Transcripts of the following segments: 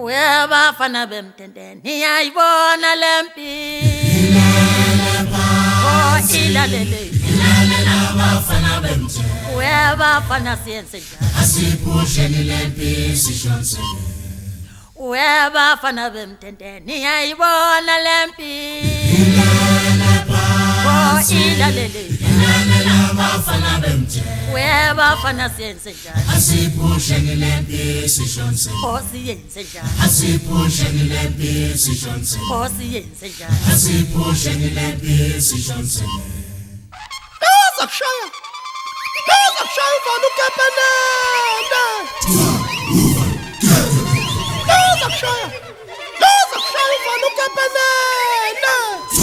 Uyabafana bemtendeni iyayibona lempi oh ilalele abafana bemtendeni uyabafana siyenze njani asiphusheni lempi sishonsele uyabafana bemtendeni iyayibona lempi oh ilalele abafana bemtendeni uyabafana siyenze njani asiphusheni lempi sishonsele oh siyenze njani asiphusheni lempi sishonsele oh siyenze njani asiphusheni lempi sishonsele Zakushaya uvalo ukepenene Zakushaya uvalo ukepenene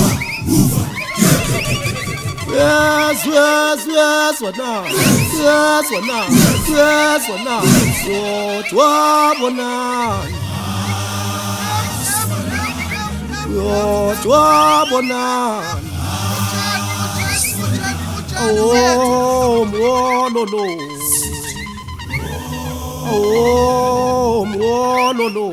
Yes wena Yodwa bonani Oh, mwololo. Oh, mwololo.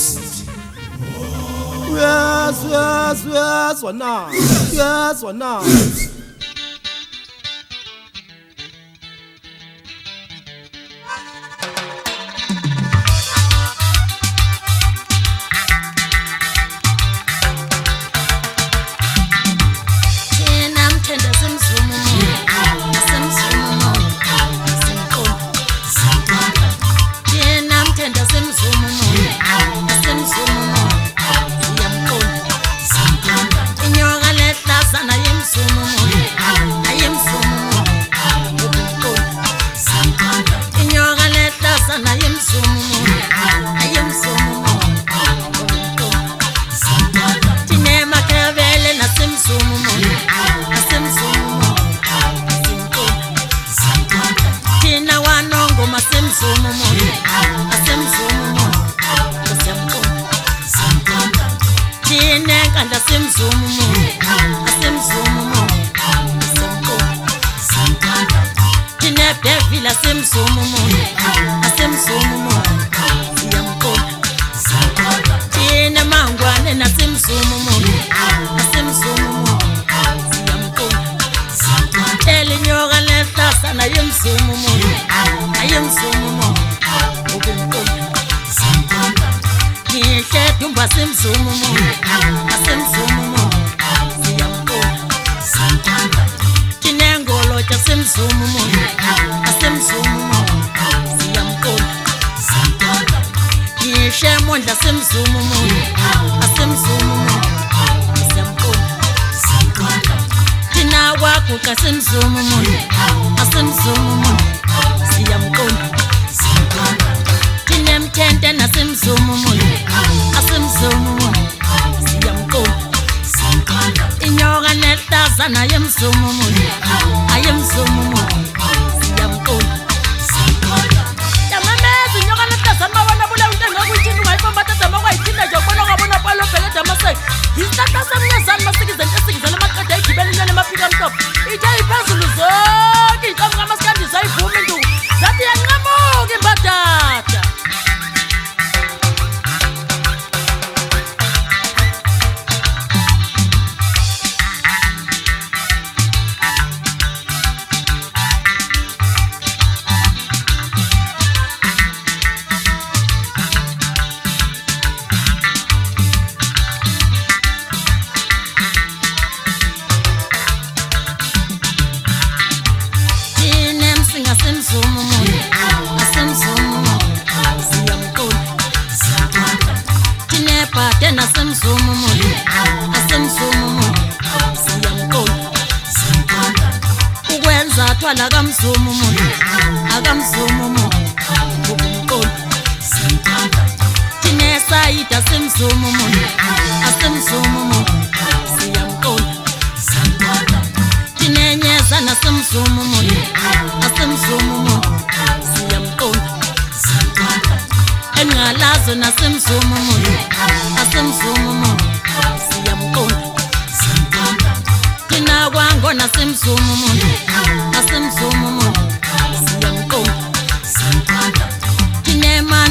Yes, wana. Yes, wana.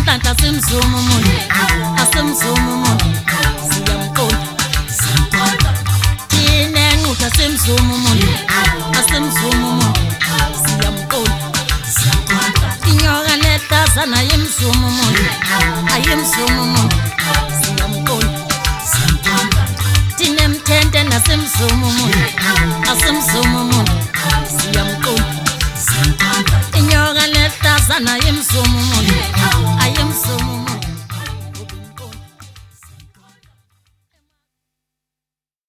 Tinhlanhla simzuma umuntu asimzuma umuntu siyamqonda tinenqutha simzuma umuntu asimzuma umuntu siyamqonda inyoka letazana yimzuma umuntu ayimzuma umuntu siyamqonda tinemthente nasimzuma umuntu